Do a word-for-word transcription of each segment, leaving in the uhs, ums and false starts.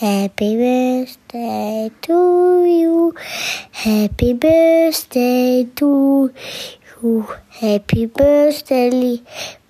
Happy birthday to you. Happy birthday to you. Happy birthday,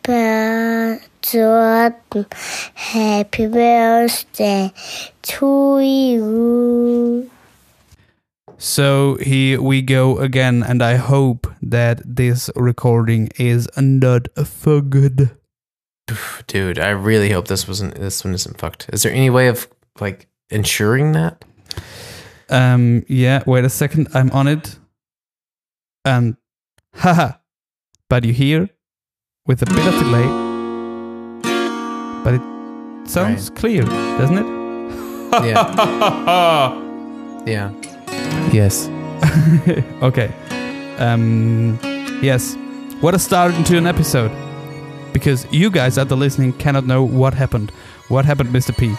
Jordan. Happy birthday to you. So here we go again, and I hope that this recording is not fucked. Dude, I really hope this wasn't. This one isn't fucked. Is there any way of like ensuring that? Um. Yeah. Wait a second. I'm on it. And haha. But you hear with a bit of delay. But it sounds right. Clear, doesn't it? Yeah. Yeah. Yes. Okay. Um. Yes. What a start into an episode. Because you guys at the listening cannot know what happened. What happened, Mister P?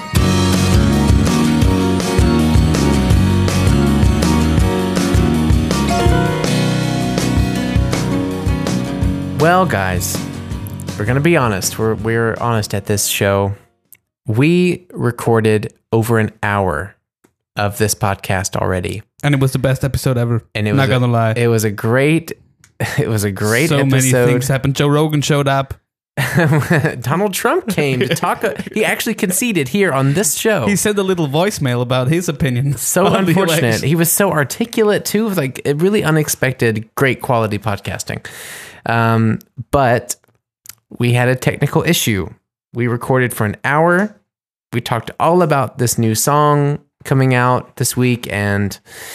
Well, guys, we're going to be honest. We're we're honest at this show. We recorded over an hour of this podcast already. And it was the best episode ever. And it was not going to lie. It was a great it was a great so episode. So many things happened. Joe Rogan showed up. Donald Trump came to talk. He actually conceded here on this show. He said a little voicemail about his opinion. So unfortunate. He was so articulate too. Like really unexpected, great quality podcasting. Um, but we had a technical issue. We recorded for an hour. We talked all about this new song coming out this week, and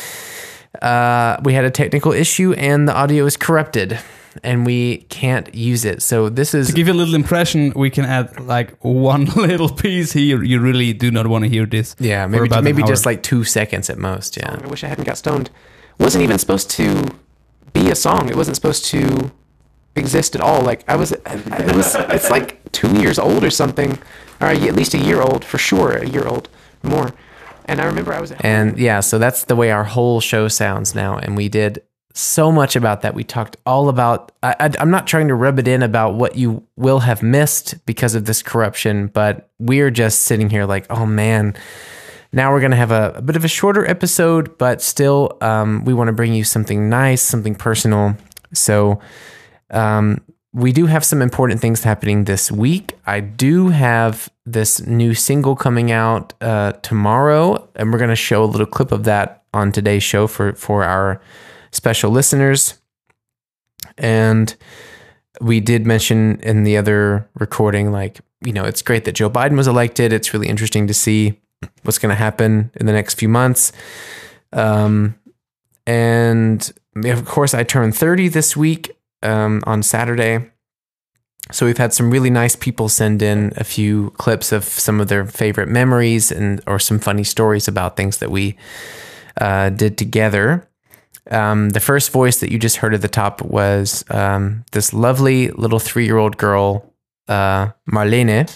uh, we had a technical issue, and the audio is corrupted. And we can't use it. So this is... To give you a little impression, we can add like one little piece here. You really do not want to hear this. Yeah, maybe maybe just like two seconds at most, yeah. I wish I hadn't got stoned. It wasn't even supposed to be a song. It wasn't supposed to exist at all. Like, I was... It was it's like two years old or something. Or at least a year old, for sure. A year old, more. And I remember I was... At and yeah, so that's the way our whole show sounds now. And we did... so much about that. We talked all about, I, I, I'm not trying to rub it in about what you will have missed because of this corruption, but we're just sitting here like, oh man, now we're going to have a, a bit of a shorter episode, but still um, we want to bring you something nice, something personal. So um, we do have some important things happening this week. I do have this new single coming out uh, tomorrow, and we're going to show a little clip of that on today's show for, for our special listeners. And we did mention in the other recording, like, you know, it's great that Joe Biden was elected. It's really interesting to see what's going to happen in the next few months. Um, and of course, I turned thirty this week um, on Saturday. So we've had some really nice people send in a few clips of some of their favorite memories and or some funny stories about things that we uh, did together. Um, the first voice that you just heard at the top was um, this lovely little three-year-old girl, uh, Marlene,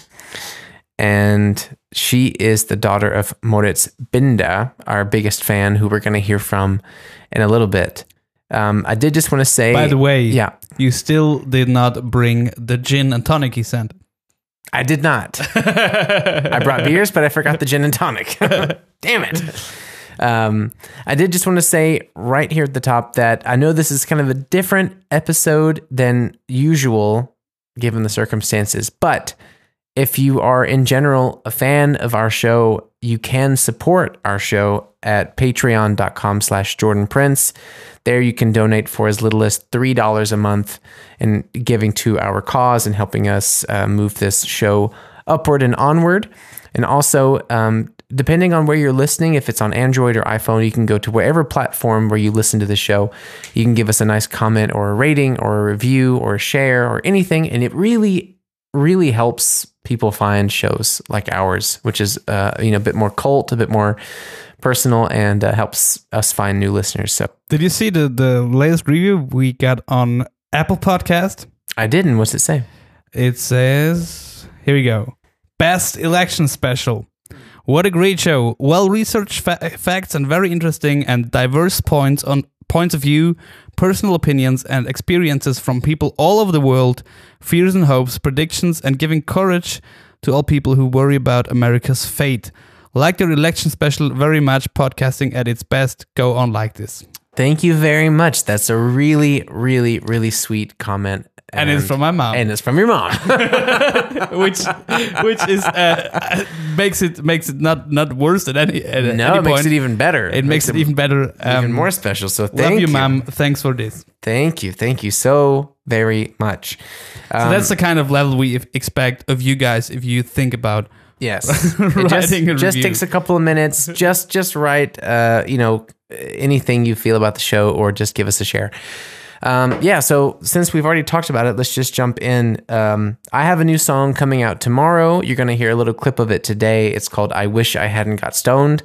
and she is the daughter of Moritz Binda, our biggest fan, who we're going to hear from in a little bit. Um, I did just want to say... By the way, yeah, you still did not bring the gin and tonic he sent. I did not. I brought beers, but I forgot the gin and tonic. Damn it. Um, I did just want to say right here at the top that I know this is kind of a different episode than usual given the circumstances, but if you are in general a fan of our show, you can support our show at patreon.com slash Jordan Prince. There you can donate for as little as three dollars a month and giving to our cause and helping us uh, move this show upward and onward. And also, um, depending on where you're listening, if it's on Android or iPhone, you can go to wherever platform where you listen to the show. You can give us a nice comment or a rating or a review or a share or anything. And it really, really helps people find shows like ours, which is uh, you know, a bit more cult, a bit more personal, and uh, helps us find new listeners. So, did you see the, the latest review we got on Apple Podcast? I didn't. What's it say? It says, here we go. Best election special. What a great show. Well-researched fa- facts and very interesting and diverse points on points of view, personal opinions and experiences from people all over the world, fears and hopes, predictions, and giving courage to all people who worry about America's fate. Like your election special very much. Podcasting at its best. Go on like this. Thank you very much. That's a really, really, really sweet comment. And, and it's from my mom. And it's from your mom. which which is uh, makes it makes it not not worse at any at no, any it point. makes it even better. It, it makes, makes it, it even better. Um, even more special. So thank love you, you, mom. Thanks for this. Thank you. Thank you so very much. Um, so that's the kind of level we expect of you guys if you think about yes. writing it just, a just review. takes a couple of minutes. just just write uh, you know, anything you feel about the show, or just give us a share. Um, yeah, so since we've already talked about it, let's just jump in. Um, I have a new song coming out tomorrow. You're going to hear a little clip of it today. It's called I Wish I Hadn't Got Stoned.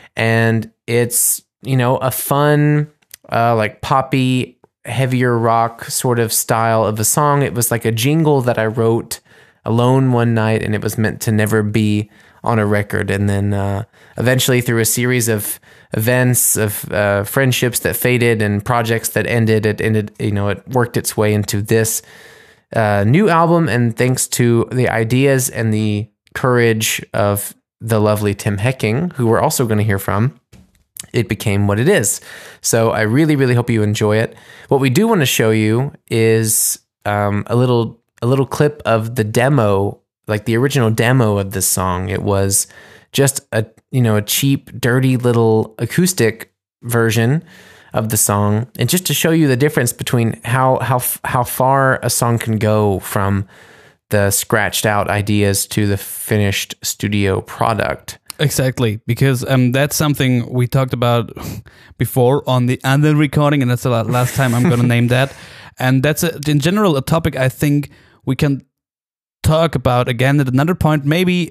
And it's, you know, a fun, uh, like poppy, heavier rock sort of style of a song. It was like a jingle that I wrote alone one night, and it was meant to never be on a record. And then uh, eventually, through a series of events, of uh, friendships that faded and projects that ended, it ended, you know, it worked its way into this uh, new album. And thanks to the ideas and the courage of the lovely Tim Hecking, who we're also going to hear from, it became what it is. So I really, really hope you enjoy it. What we do want to show you is um, a little, a little clip of the demo, like the original demo of this song. It was just a, you know, a cheap, dirty little acoustic version of the song, and just to show you the difference between how how how far a song can go from the scratched out ideas to the finished studio product. Exactly, because um, that's something we talked about before on the other recording, and that's the last time I'm going to name that. And that's a, in general a topic I think we can talk about again at another point, maybe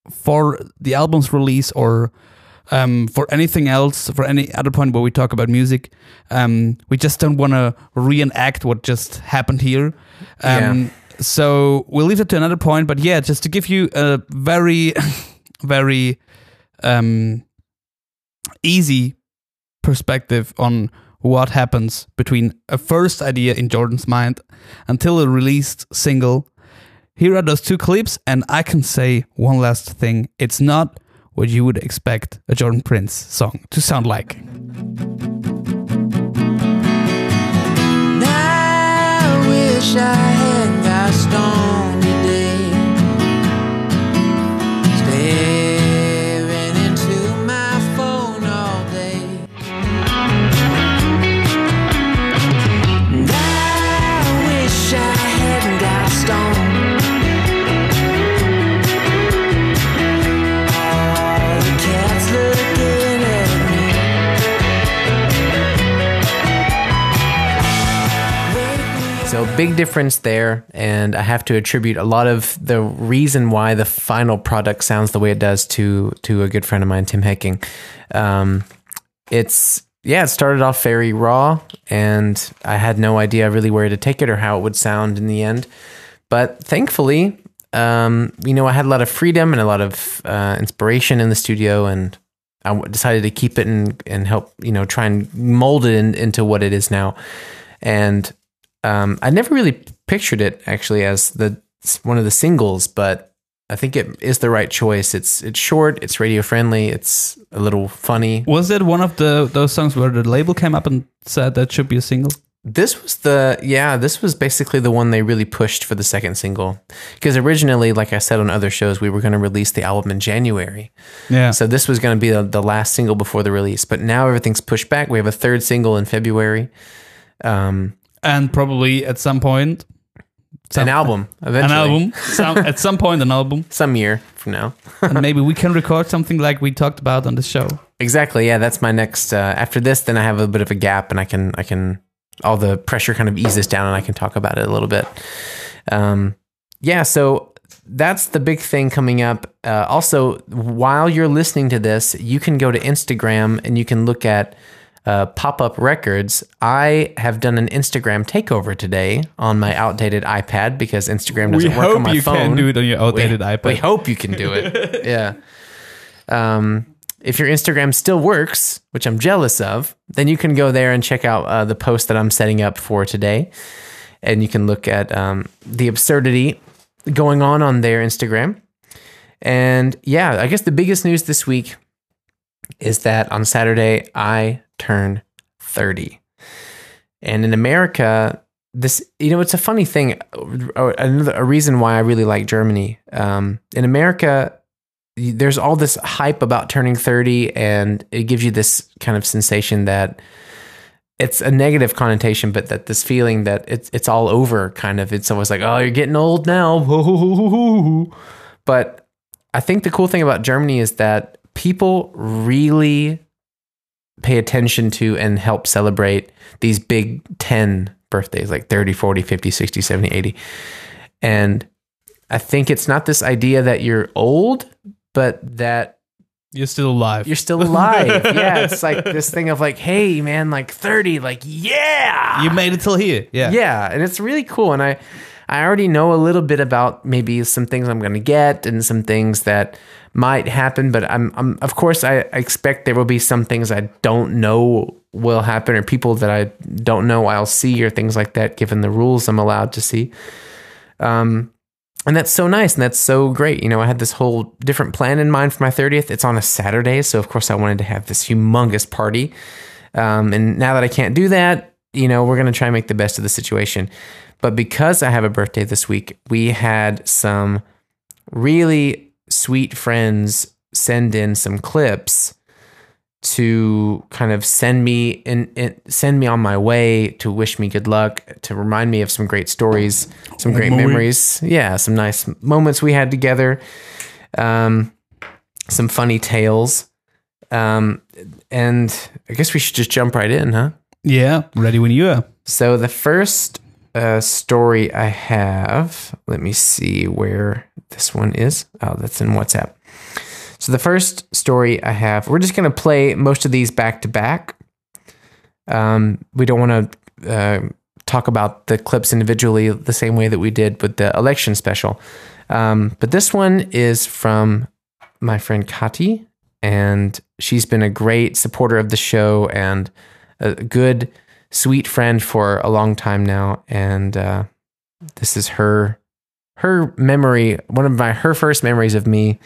for the album's release, or um, for anything else, for any other point where we talk about music. Um, we just don't want to reenact what just happened here. Um, yeah. So we'll leave it to another point. But yeah, just to give you a very, very um, easy perspective on what happens between a first idea in Jordan's mind until a released single. Here are those two clips, and I can say one last thing. It's not what you would expect a Jordan Prince song to sound like. I wish I hadn't got stoned today, staring into my phone all day. And I wish I hadn't got stoned. So big difference there, and I have to attribute a lot of the reason why the final product sounds the way it does to to a good friend of mine, Tim Hecking. Um, it's yeah, it started off very raw, and I had no idea really where to take it or how it would sound in the end. But thankfully, um, you know, I had a lot of freedom and a lot of uh, inspiration in the studio, and I decided to keep it and and help, you know, try and mold it in, into what it is now. And Um, I never really pictured it actually as the one of the singles, but I think it is the right choice. It's it's short, it's radio friendly, it's a little funny. Was it one of the those songs where the label came up and said that should be a single? This was the yeah, this was basically the one they really pushed for the second single, because originally, like I said on other shows, we were going to release the album in January. Yeah. So this was going to be the, the last single before the release, but now everything's pushed back. We have a third single in February. Um. And probably at some point, some, an album, eventually. An album. Some, at some point, an album. Some year from now. And maybe we can record something like we talked about on the show. Exactly. Yeah, that's my next. Uh, after this, then I have a bit of a gap, and I can, I can, all the pressure kind of eases down, and I can talk about it a little bit. Um, yeah. So that's the big thing coming up. Uh, also, while you're listening to this, you can go to Instagram and you can look at Uh, Pop-Up Records. I have done an Instagram takeover today on my outdated iPad, because Instagram doesn't we work on my you phone. We hope you can do it on your outdated we, iPad. We hope you can do it. Yeah. Um, if your Instagram still works, which I'm jealous of, then you can go there and check out uh, the post that I'm setting up for today. And you can look at um, the absurdity going on on their Instagram. And yeah, I guess the biggest news this week is that on Saturday, I turn thirty. And in America, this, you know, it's a funny thing. Another a reason why I really like Germany. Um, in America, there's all this hype about turning thirty, and it gives you this kind of sensation that it's a negative connotation, but that this feeling that it's it's all over, kind of. It's always like, oh, you're getting old now. But I think the cool thing about Germany is that people really pay attention to and help celebrate these big ten birthdays, like thirty, forty, fifty, sixty, seventy, eighty. And I think it's not this idea that you're old, but that you're still alive. You're still alive. Yeah, it's like this thing of like, hey, man, like thirty, like, yeah. You made it till here. Yeah. Yeah, and it's really cool. And I, I already know a little bit about maybe some things I'm going to get and some things that might happen, but I'm, I'm of course, I expect there will be some things I don't know will happen, or people that I don't know I'll see, or things like that, given the rules I'm allowed to see. Um, and that's so nice, and that's so great. You know, I had this whole different plan in mind for my thirtieth. It's on a Saturday, so of course I wanted to have this humongous party. Um, and now that I can't do that, you know, we're going to try and make the best of the situation. But because I have a birthday this week, we had some really sweet friends send in some clips to kind of send me in, in send me on my way, to wish me good luck, to remind me of some great stories, some great Memory. memories. Yeah, some nice moments we had together, um, some funny tales. Um, and I guess we should just jump right in, huh? Yeah, ready when you are. So the first uh, story I have, let me see where this one is. Oh, that's in WhatsApp. So the first story I have, we're just going to play most of these back to back. Um, we don't want to uh, talk about the clips individually the same way that we did with the election special. Um, but this one is from my friend Kati, and she's been a great supporter of the show and a good, sweet friend for a long time now. And uh, this is her her memory, one of my her first memories of me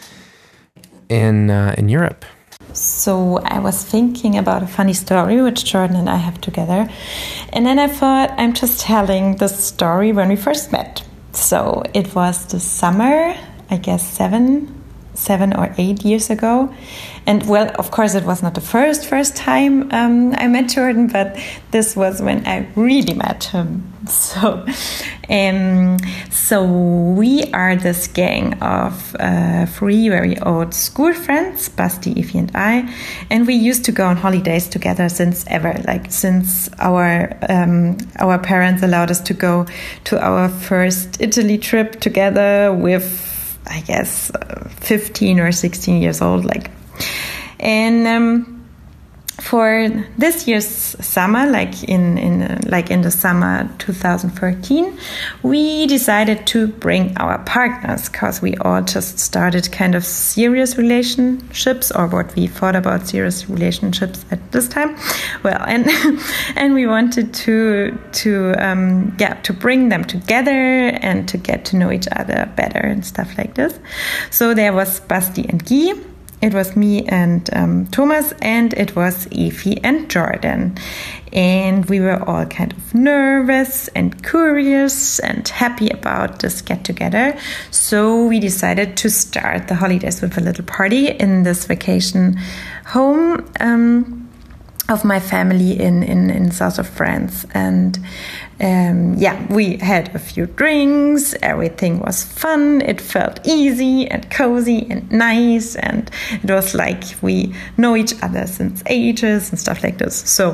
in uh, in Europe. So I was thinking about a funny story which Jordan and I have together, and then I thought I'm just telling the story when we first met. So it was the summer, I guess seven seven or eight years ago, and well, of course it was not the first first time um, I met Jordan, but this was when I really met him. So um, so we are this gang of uh, three very old school friends, Basti, Ify and I, and we used to go on holidays together since ever, like since our um, our parents allowed us to go to our first Italy trip together with, I guess, uh, fifteen or sixteen years old, like. And um, for this year's summer, like in in uh, like in the summer two thousand thirteen, we decided to bring our partners, because we all just started kind of serious relationships, or what we thought about serious relationships at this time. Well, and and we wanted to to um, yeah to bring them together and to get to know each other better and stuff like this. So there was Basti and Guy. It was me and um, Thomas, and it was Ify and Jordan. And we were all kind of nervous and curious and happy about this get-together. So we decided to start the holidays with a little party in this vacation home um, of my family in, in, in south of France. And Um, yeah, we had a few drinks, everything was fun, it felt easy and cozy and nice, and it was like we know each other since ages and stuff like this. So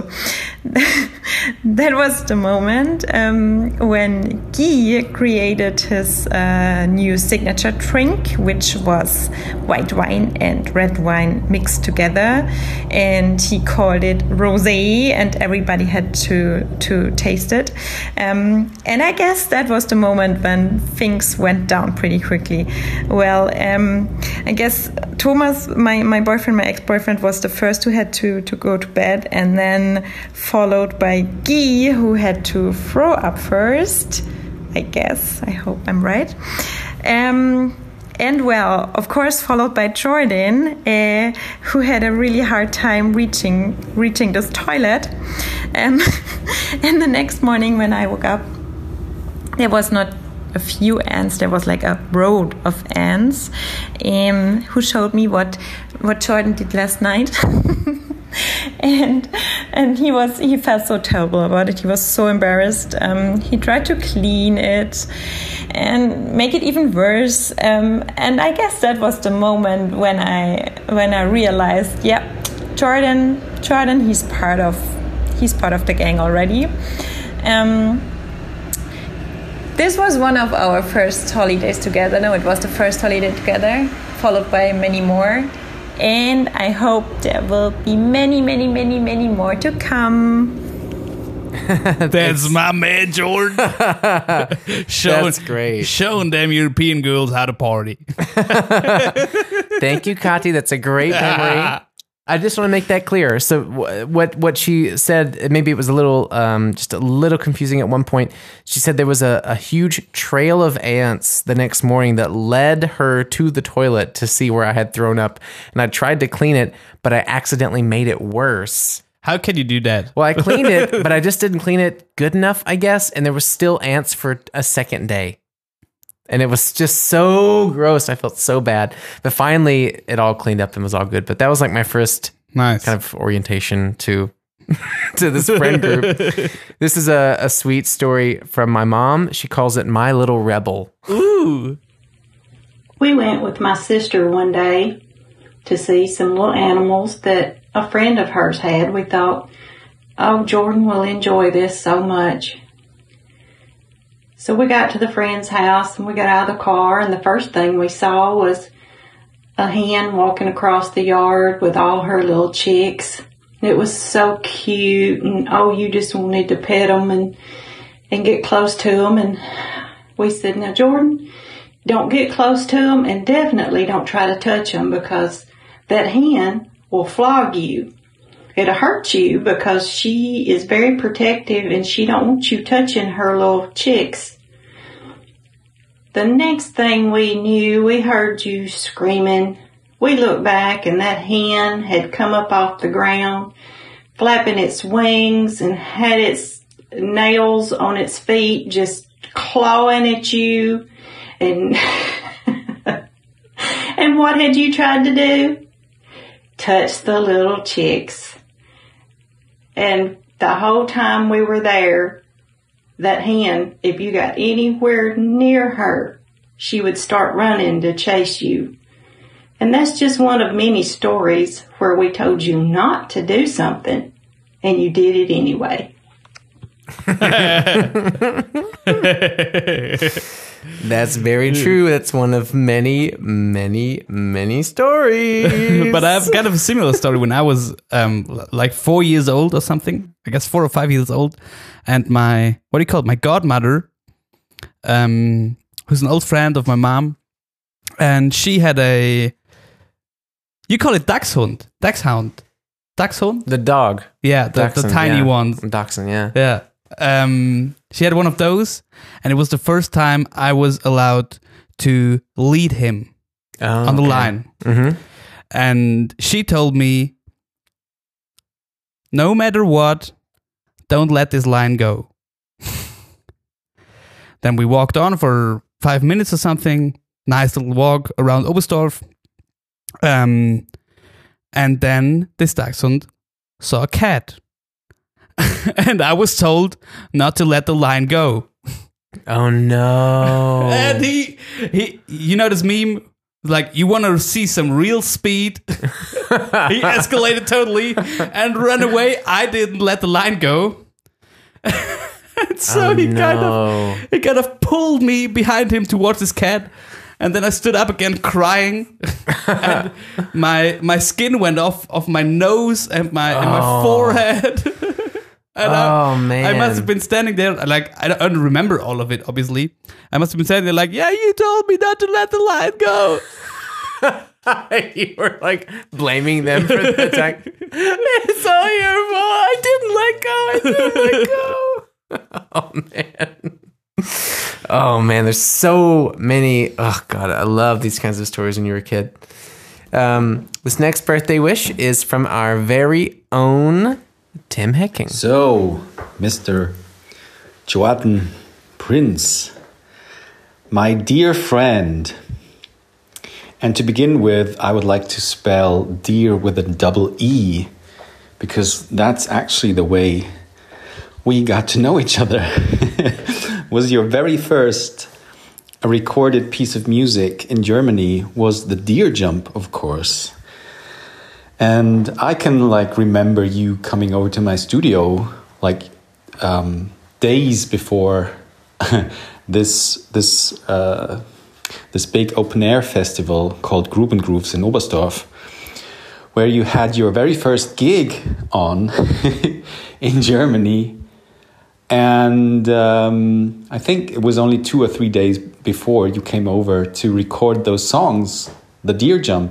that was the moment um, when Guy created his uh, new signature drink, which was white wine and red wine mixed together, and he called it rosé, and everybody had to, to taste it. Um, and I guess that was the moment when things went down pretty quickly. Well, um, I guess Thomas, my, my boyfriend, my ex-boyfriend, was the first who had to, to go to bed, and then followed by Guy, who had to throw up first, I guess. I hope I'm right. Um, And well, of course, followed by Jordan, uh, who had a really hard time reaching reaching this toilet. Um, and the next morning when I woke up, there was not a few ants, there was like a road of ants, um, who showed me what what Jordan did last night. and and he was he felt so terrible about it. He was so embarrassed. Um, he tried to clean it and make it even worse. Um, and I guess that was the moment when I when I realized, yeah, Jordan Jordan he's part of he's part of the gang already. Um, this was one of our first holidays together. No, it was the first holiday together, followed by many more. And I hope there will be many, many, many, many more to come. That's my man, Jordan. showing, That's great. Showing them European girls how to party. Thank you, Kati. That's a great memory. I just want to make that clear. So w- what what she said, maybe it was a little, um, just a little confusing at one point. She said there was a, a huge trail of ants the next morning that led her to the toilet to see where I had thrown up. And I tried to clean it, but I accidentally made it worse. How can you do that? Well, I cleaned it, but I just didn't clean it good enough, I guess. And there was still ants for a second day. And it was just so gross. I felt so bad. But finally, it all cleaned up and was all good. But that was like my first Nice. kind of orientation to to this friend group. This is a, a sweet story from my mom. She calls it My Little Rebel. Ooh. We went with my sister one day to see some little animals that a friend of hers had. We thought, oh, Jordan will enjoy this so much. So we got to the friend's house and we got out of the car, and the first thing we saw was a hen walking across the yard with all her little chicks. It was so cute, and oh, you just wanted to pet them and, and get close to them. And we said, now, Jordan, don't get close to them, and definitely don't try to touch them, because that hen will flog you. It'll hurt you because she is very protective and she don't want you touching her little chicks. The next thing we knew, we heard you screaming. We looked back and that hen had come up off the ground, flapping its wings and had its nails on its feet, just clawing at you. And, and what had you tried to do? Touch the little chicks. And the whole time we were there, that hen, if you got anywhere near her, she would start running to chase you. And that's just one of many stories where we told you not to do something, and you did it anyway. That's very true. That's one of many, many, many stories. But I have kind of a similar story when I was um, like four years old or something. I guess four or five years old. And my, what do you call it? My godmother, um, who's an old friend of my mom. And she had a, you call it dachshund. Dachshund. Dachshund? The dog. Yeah, the, the Dachshund, tiny yeah. ones. Dachshund, yeah. Yeah. Um, she had one of those, and it was the first time I was allowed to lead him Oh, on the okay. line. Mm-hmm. And she told me, no matter what, don't let this line go. Then we walked on for five minutes or something. Nice little walk around Oberstdorf. Um, and then this dachshund saw a cat. And I was told not to let the line go. Oh, no. And he, he, you know this meme? Like, you want to see some real speed? He escalated totally and ran away. I didn't let the line go. And so Oh, he kind no. of he kind of pulled me behind him towards his cat. And then I stood up again crying. And my my skin went off of my nose and my, and my Oh. forehead. And Oh, I, man. I must have been standing there, like, I don't, I don't remember all of it, obviously. I must have been standing there like, yeah, you told me not to let the line go. You were like blaming them for the attack. It's all your fault. I didn't let go. I didn't let go. Oh, man. Oh man, there's so many. Oh god, I love these kinds of stories when you were a kid. Um, this next birthday wish is from our very own Tim Hecking. So, Mister Joatten Prince, my dear friend, and to begin with, I would like to spell dear with a double E, because that's actually the way we got to know each other. Was your very first recorded piece of music in Germany was the Deer Jump, of course. And I can like remember you coming over to my studio like um, days before this this uh, this big open air festival called Gruben Grooves in Oberstdorf, where you had your very first gig on in Germany. And um, I think it was only two or three days before you came over to record those songs, the Deer Jump.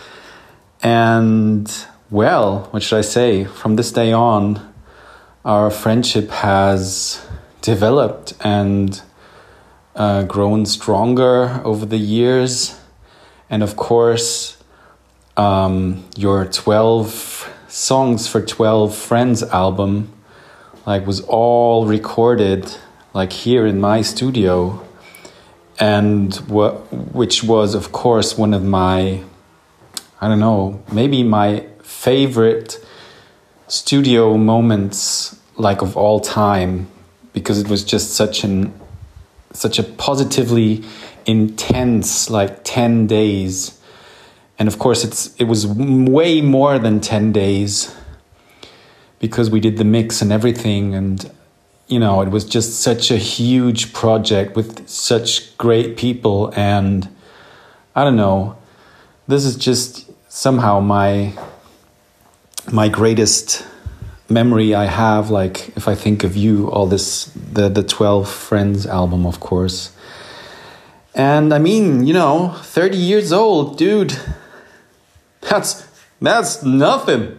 And, well, what should I say? From this day on, our friendship has developed and uh, grown stronger over the years. And, of course, um, your twelve Songs for twelve Friends album like was all recorded like here in my studio, and what which was of course one of my, I don't know, maybe my favorite studio moments like of all time, because it was just such an such a positively intense like ten days. And of course it's it was way more than ten days, because we did the mix and everything, and you know, it was just such a huge project with such great people. And I don't know, this is just somehow my my greatest memory I have, like if I think of you, all this, the the twelve Friends album, of course. And I mean, you know, thirty years old, dude, that's that's nothing.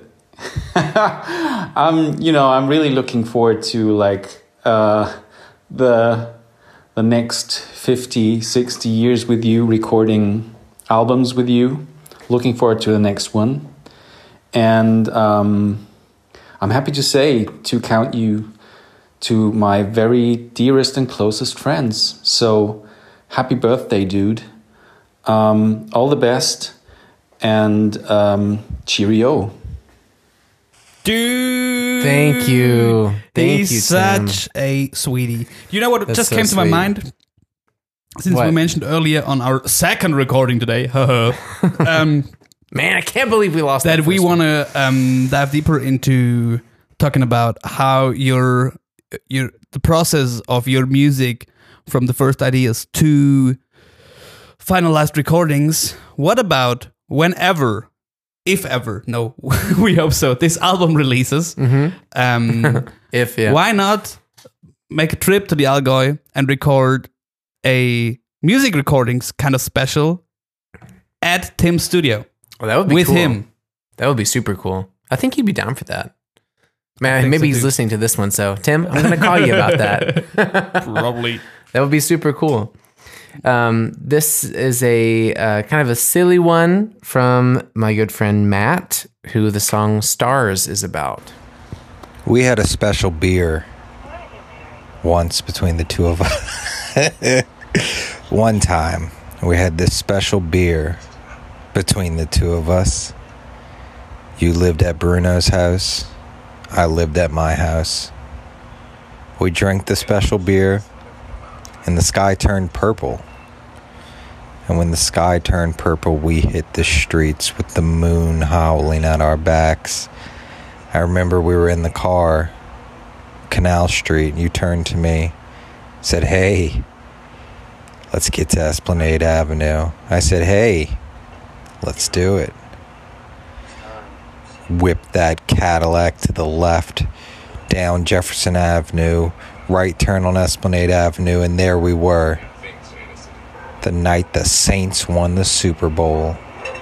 I'm, you know, I'm really looking forward to like uh, the the next fifty, sixty years with you, recording albums with you. Looking forward to the next one. And um, I'm happy to say to count you to my very dearest and closest friends. So happy birthday, dude. Um, all the best, and um, cheerio. Dude, Thank you. Thank he's you, Tim. such a sweetie. You know what That's just so came to my sweet. mind? Since What? we mentioned earlier on our second recording today, um, Man, I can't believe we lost that. that we first one. want to um, dive deeper into talking about how your your the process of your music from the first ideas to finalized recordings. What about whenever, if ever, no, we hope so, this album releases? Mm-hmm. Um, If yeah. Why not make a trip to the Allgäu and record a music recordings kind of special at Tim's studio Well, that would be with cool. him? That would be super cool. I think he'd be down for that. I Man, think maybe so, he's too. listening to this one. So, Tim, I'm going to call you about that. Probably. That would be super cool. Um, this is a uh, kind of a silly one from my good friend Matt, who the song Stars is about. We had a special beer once between the two of us. One time, we had this special beer between the two of us. You lived at Bruno's house. I lived at my house. We drank the special beer, and the sky turned purple. And when the sky turned purple, we hit the streets with the moon howling at our backs. I remember we were in the car, Canal Street, and you turned to me, said, "Hey, let's get to Esplanade Avenue." I said, "Hey, let's do it." Whipped that Cadillac to the left, down Jefferson Avenue, right turn on Esplanade Avenue, and there we were. The night the Saints won the Super Bowl.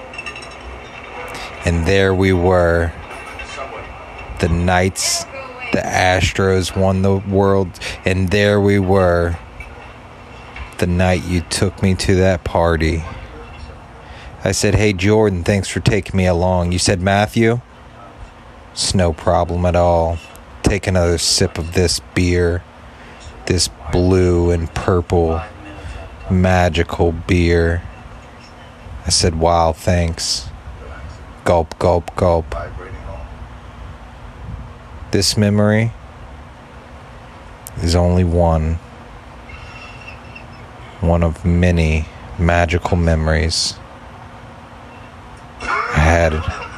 And there we were. The nights the Astros won the world, and there we were. the night you took me to that party. I said, hey, Jordan, thanks for taking me along. You said, Matthew? It's no problem at all. Take another sip of this beer. This blue and purple magical beer. I said, wow, thanks. Gulp, gulp, gulp. This memory is only one. One of many magical memories I had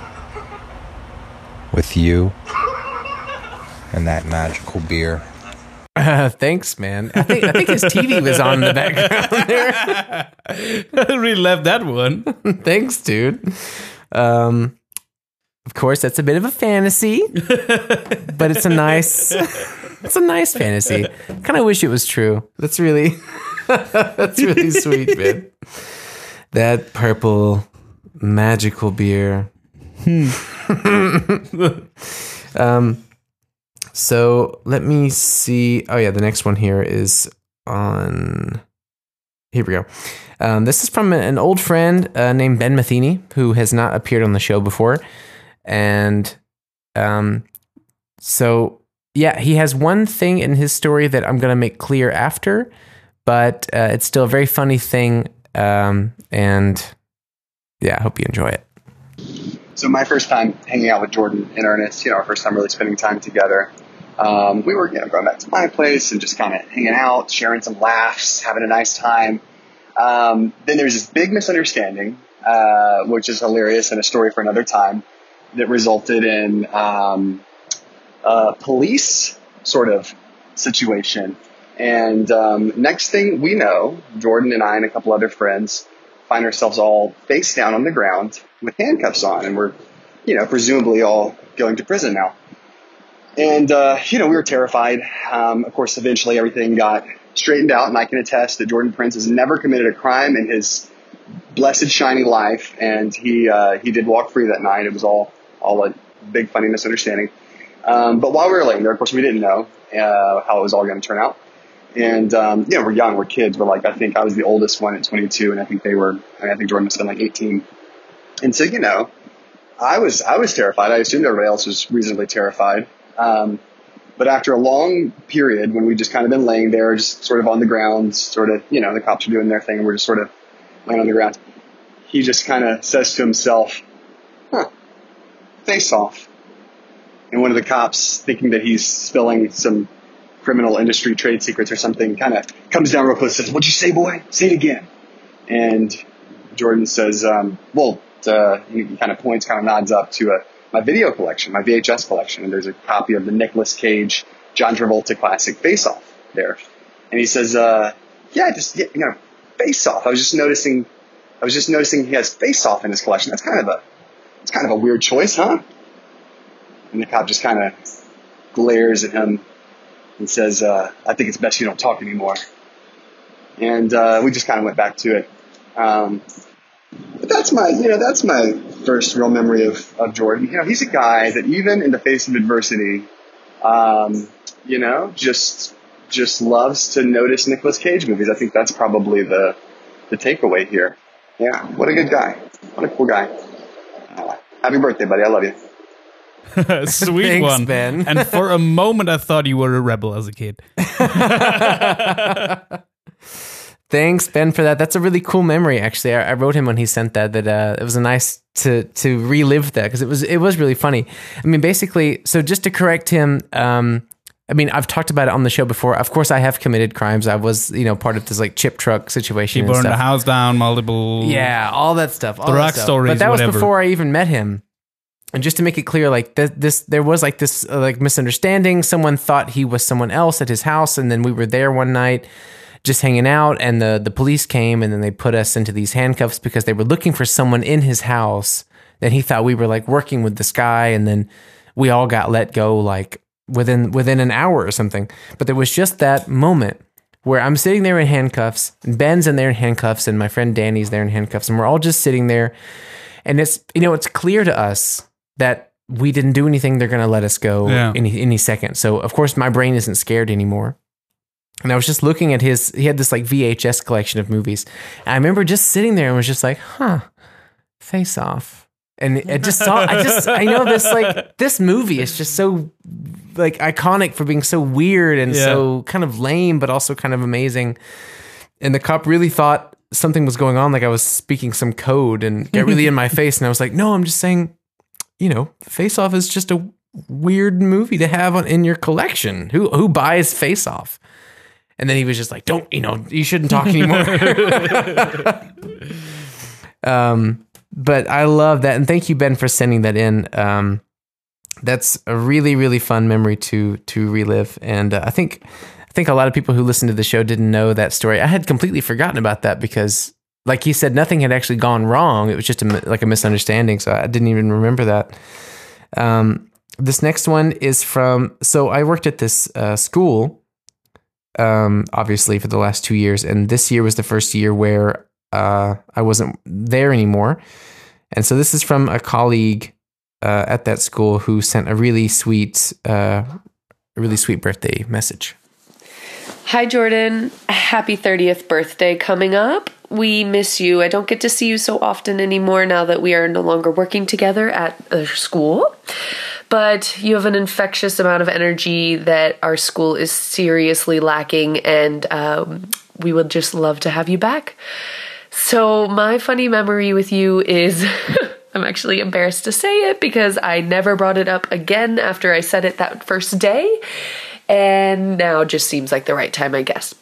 with you and that magical beer. Uh, thanks, man. I think I think his T V was on in the background there. I really love that one. Thanks, dude. Um, of course, that's a bit of a fantasy, but it's a nice, it's a nice fantasy. Kind of wish it was true. That's really, that's really sweet, man. That purple magical beer. um. So let me see. Oh yeah, the next one here is on. Here we go. Um, this is from an old friend uh, named Ben Matheny, who has not appeared on the show before, and um, so yeah, he has one thing in his story that I'm going to make clear after, but uh, it's still a very funny thing, um, and yeah, I hope you enjoy it. So my first time hanging out with Jordan in earnest, you know, our first time really spending time together. Um, we were, you know, going back to my place and just kind of hanging out, sharing some laughs, having a nice time. Um, then there's this big misunderstanding, uh, which is hilarious and a story for another time, that resulted in um, a police sort of situation. And um, next thing we know, Jordan and I and a couple other friends find ourselves all face down on the ground with handcuffs on, and we're, you know, presumably all going to prison now. And, uh, you know, we were terrified. Um, of course, eventually everything got straightened out, and I can attest that Jordan Prince has never committed a crime in his blessed, shiny life. And he, uh, he did walk free that night. It was all, all a big, funny misunderstanding. Um, but while we were laying there, of course, we didn't know, uh, how it was all going to turn out. And, um, you know, we're young, we're kids. We're like, I think I was the oldest one at twenty-two, and I think they were, I, mean, I think Jordan must have been like eighteen. And so, you know, I was, I was terrified. I assumed everybody else was reasonably terrified. Um, but after a long period when we just kind of been laying there, just sort of on the ground, sort of, you know, the cops are doing their thing and we're just sort of laying on the ground, he just kind of says to himself, huh, face off. And one of the cops, thinking that he's spilling some criminal industry trade secrets or something, kind of comes down real close and says, what'd you say, boy? Say it again. And Jordan says, um, well, uh, he kind of points, kind of nods up to a, my video collection, my V H S collection, and there's a copy of the Nicolas Cage, John Travolta classic Face Off there. And he says, uh, yeah, just, yeah, you know, Face Off. I was just noticing, I was just noticing he has Face Off in his collection. That's kind of a, it's kind of a weird choice, huh? And the cop just kind of glares at him and says, uh, I think it's best you don't talk anymore. And, uh, we just kind of went back to it. Um, But that's my, you know, that's my first real memory of, of Jordan. You know, he's a guy that even in the face of adversity, um, you know, just, just loves to notice Nicolas Cage movies. I think that's probably the, the takeaway here. Yeah. What a good guy. What a cool guy. Uh, happy birthday, buddy. I love you. Sweet Thanks, one. Ben. And for a moment, I thought you were a rebel as a kid. Thanks, Ben, for that. That's a really cool memory. Actually, I, I wrote him when he sent that. That uh, it was a nice to to relive that because it was it was really funny. I mean, basically, so just to correct him, um, I mean, I've talked about it on the show before. Of course, I have committed crimes. I was, you know, part of this like chip truck situation. He and burned stuff. the house down, multiple. Yeah, all that stuff. All The that rock stuff. stories, But that whatever. was before I even met him. And just to make it clear, like th- this, there was like this uh, like misunderstanding. Someone thought he was someone else at his house, and then we were there one night, just hanging out, and the the police came, and then they put us into these handcuffs because they were looking for someone in his house. That he thought we were like working with this guy, and then we all got let go like within within an hour or something. But there was just that moment where I'm sitting there in handcuffs, and Ben's in there in handcuffs, and my friend Danny's there in handcuffs, and we're all just sitting there, and it's you know it's clear to us that we didn't do anything. They're going to let us go Yeah. any any second. So of course my brain isn't scared anymore. And I was just looking at his, he had this like V H S collection of movies. And I remember just sitting there and was just like, huh, Face Off. And I just saw, I just, I know this, like, this movie is just so, like, iconic for being so weird and Yeah. so kind of lame, but also kind of amazing. And the cop really thought something was going on, like I was speaking some code, and got really in my face. And I was like, no, I'm just saying, you know, Face Off is just a weird movie to have on, in your collection. Who who buys Face Off? And then he was just like, don't, you know, you shouldn't talk anymore. um, but I love that. And thank you, Ben, for sending that in. Um, that's a really, really fun memory to to relive. And uh, I think I think a lot of people who listened to the show didn't know that story. I had completely forgotten about that because, like he said, nothing had actually gone wrong. It was just a, like a misunderstanding. So I didn't even remember that. Um, this next one is from, so I worked at this uh, school, um, obviously for the last two years. And this year was the first year where uh, I wasn't there anymore. And so this is from a colleague uh, at that school who sent a really sweet, uh, a really sweet birthday message. Hi, Jordan. Happy thirtieth birthday coming up. We miss you. I don't get to see you so often anymore now that we are no longer working together at a school. But you have an infectious amount of energy that our school is seriously lacking, and um, we would just love to have you back. So my funny memory with you is... I'm actually embarrassed to say it because I never brought it up again after I said it that first day. And now just seems like the right time, I guess.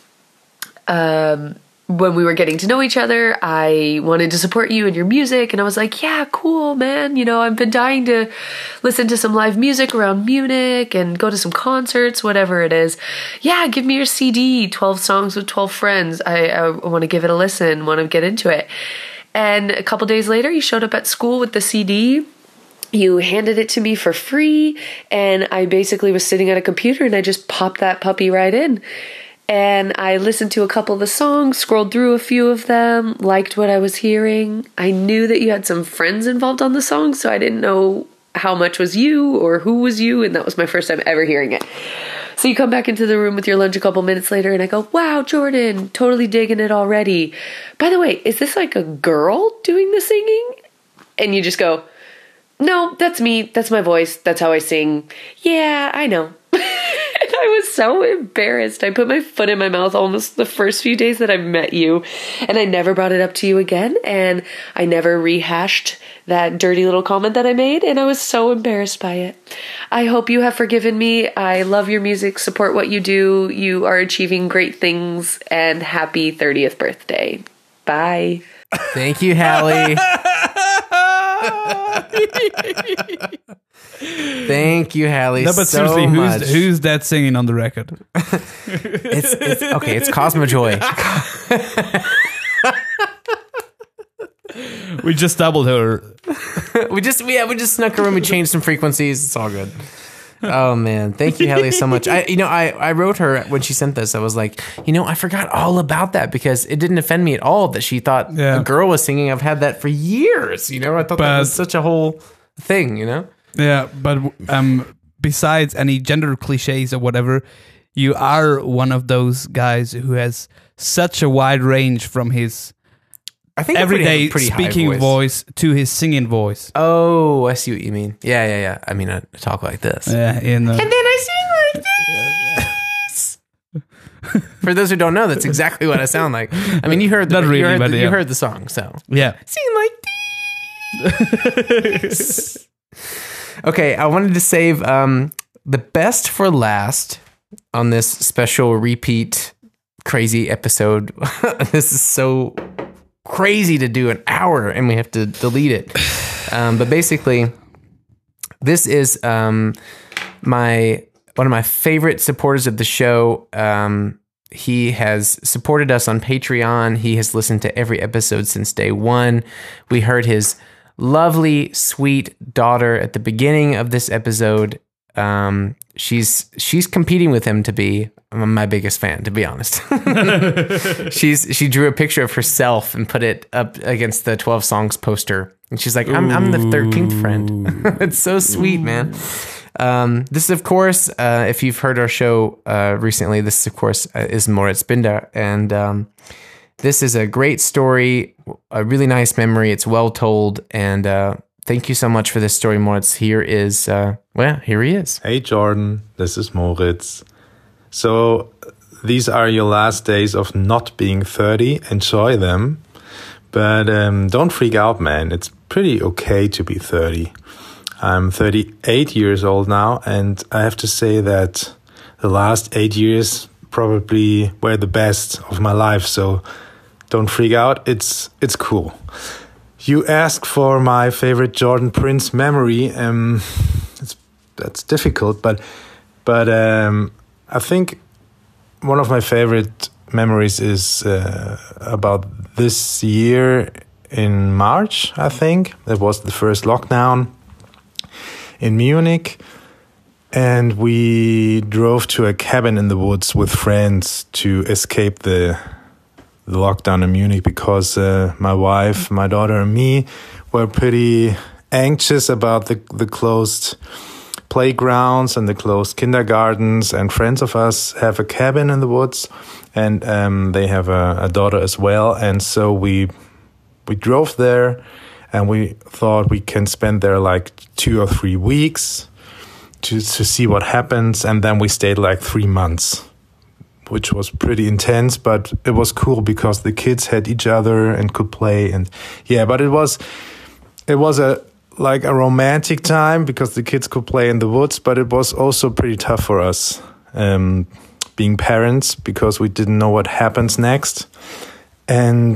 Um, when we were getting to know each other, I wanted to support you and your music. And I was like, yeah, cool, man. You know, I've been dying to listen to some live music around Munich and go to some concerts, whatever it is. Yeah, give me your C D, twelve songs with twelve friends. I, I want to give it a listen, want to get into it. And a couple days later, you showed up at school with the C D. You handed it to me for free, and I basically was sitting at a computer, and I just popped that puppy right in. And I listened to a couple of the songs, scrolled through a few of them, liked what I was hearing. I knew that you had some friends involved on the song, so I didn't know how much was you or who was you, and that was my first time ever hearing it. So you come back into the room with your lunch a couple minutes later, and I go, wow, Jordan, totally digging it already. By the way, is this like a girl doing the singing? And you just go, no, that's me. That's my voice. That's how I sing. Yeah, I know. And I was so embarrassed. I put my foot in my mouth almost the first few days that I met you, and I never brought it up to you again, and I never rehashed that dirty little comment that I made, and I was so embarrassed by it. I hope you have forgiven me. I love your music, support what you do. You are achieving great things, and happy thirtieth birthday. Bye. Thank you, Hallie. Thank you, Hallie. No, but so seriously, much. who's who's that singing on the record? it's, it's okay. It's Cosmo Joy. We just doubled her. we just yeah, we just snuck her in. We changed some frequencies. It's all good. Oh man, thank you, Hallie, so much. I, you know, I, I wrote her when she sent this. I was like, you know, I forgot all about that because it didn't offend me at all that she thought Yeah. a girl was singing. I've had that for years. You know, I thought that But- was such a whole thing. You know, Yeah, but um, besides any gender cliches or whatever, you are one of those guys who has such a wide range from his I think I pretty- everyday pretty high speaking voice. voice to his singing voice. Oh, I see what you mean. Yeah, yeah, yeah. I mean, I talk like this. Yeah, you know. And then I sing like this. For those who don't know, that's exactly what I sound like. I mean, you heard the, Not really, you, heard but the yeah. you heard the song, so Yeah. sing like this. Okay, I wanted to save um, the best for last on this special repeat crazy episode. This is so crazy to do an hour and we have to delete it. Um, but basically, this is um, my one of my favorite supporters of the show. Um, he has supported us on Patreon. He has listened to every episode since day one. We heard his lovely, sweet daughter at the beginning of this episode. Um, she's she's competing with him to be my biggest fan, to be honest. she's she drew a picture of herself and put it up against the twelve songs poster, and she's like, "I'm I'm the thirteenth friend." It's so sweet, man. Um, this, of course, uh, if you've heard our show uh, recently, this, of course, uh, is Moritz Binder. And um, this is a great story, a really nice memory. It's well told. And uh, thank you so much for this story, Moritz. Here is, uh, well, here he is. Hey, Jordan. This is Moritz. So these are your last days of not being thirty. Enjoy them. But um, don't freak out, man. It's pretty okay to be thirty. I'm thirty-eight years old now, and I have to say that the last eight years probably were the best of my life. So don't freak out. It's it's cool. You asked for my favorite Jordan Prince memory. Um, it's that's difficult, but but um, I think one of my favorite memories is uh, about this year in March. I think that was the first lockdown in Munich, and we drove to a cabin in the woods with friends to escape the the lockdown in Munich because uh, my wife, my daughter, and me were pretty anxious about the the closed playgrounds and the closed kindergartens. And friends of us have a cabin in the woods, and um, they have a, a daughter as well. And so we we drove there, and we thought we can spend there like two or three weeks to to see what happens. And then we stayed like three months, which was pretty intense, but it was cool because the kids had each other and could play. And yeah, but it was it was a like a romantic time because the kids could play in the woods, but it was also pretty tough for us um, being parents because we didn't know what happens next. And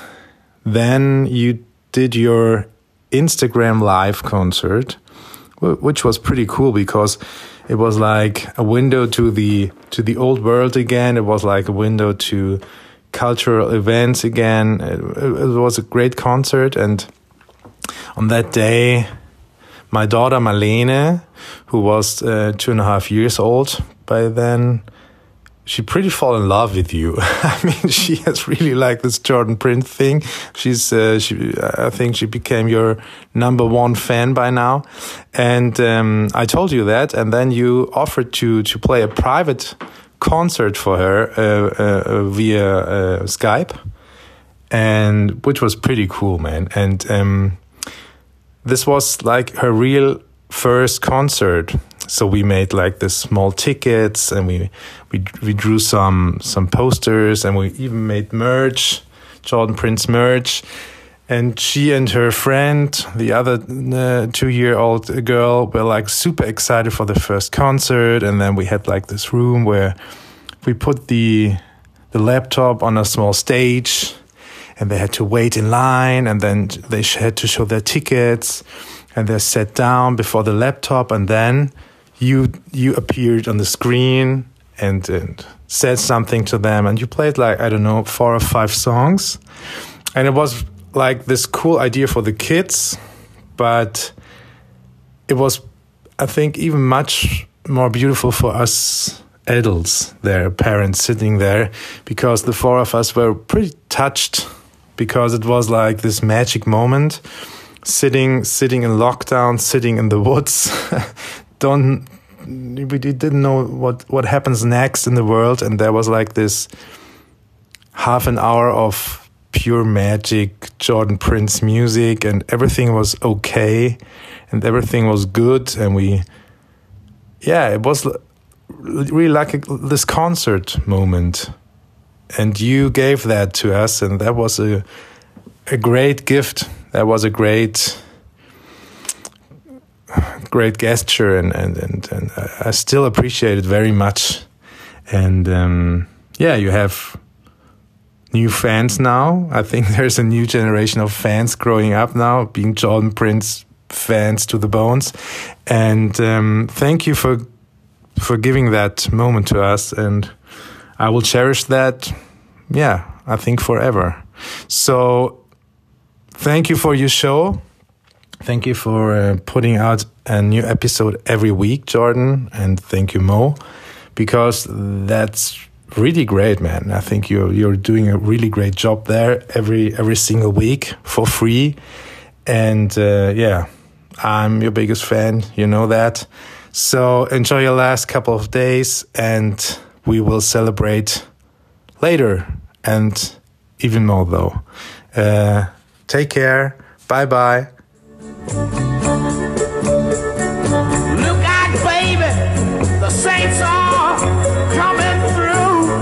then you did your Instagram live concert, which was pretty cool because it was like a window to the to the old world again. It was like a window to cultural events again. It, it was a great concert. And on that day, my daughter Marlene, who was uh, two and a half years old by then, she pretty fall in love with you. I mean, she has really liked this Jordan Prince thing. She's, uh, she, I think she became your number one fan by now. And um, I told you that, and then you offered to to play a private concert for her uh, uh, via uh, Skype, and which was pretty cool, man. And um, this was like her real first concert. So we made like the small tickets, and we we we drew some some posters, and we even made merch, Jordan Prince merch. And she and her friend, the other uh, two-year-old girl, were like super excited for the first concert. And then we had like this room where we put the the laptop on a small stage, and they had to wait in line, and then they had to show their tickets, and they sat down before the laptop, and then you you appeared on the screen and, and said something to them, and you played like, I don't know, four or five songs. And it was like this cool idea for the kids, but it was, I think, even much more beautiful for us adults, their parents sitting there, because the four of us were pretty touched, because it was like this magic moment, sitting sitting in lockdown, sitting in the woods. Don't we didn't know what what happens next in the world, and there was like this half an hour of pure magic Jordan Prince music, and everything was okay, and everything was good, and we yeah it was really like a, this concert moment, and you gave that to us, and that was a a great gift. That was a great great gesture, and, and, and, and I still appreciate it very much. And um, yeah, you have new fans now. I think there's a new generation of fans growing up now, being Jordan Prince fans to the bones. And um, thank you for for giving that moment to us, and I will cherish that, yeah, I think forever. So thank you for your show. Thank you for uh, putting out a new episode every week, Jordan. And thank you, Mo, because that's really great, man. I think you're you're doing a really great job there every every single week for free. And uh, yeah, I'm your biggest fan. You know that. So enjoy your last couple of days, and we will celebrate later and even more though. Uh, take care. Bye bye. Look out, baby, the saints are coming through,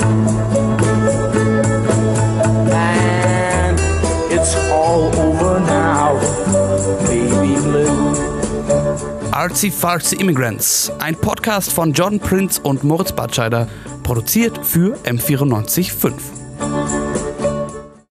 and it's all over now, baby blue. Artsy Fartsy Immigrants, ein Podcast von Jordan Prinz und Moritz Batscheider, produziert für M vierundneunzig Komma fünf.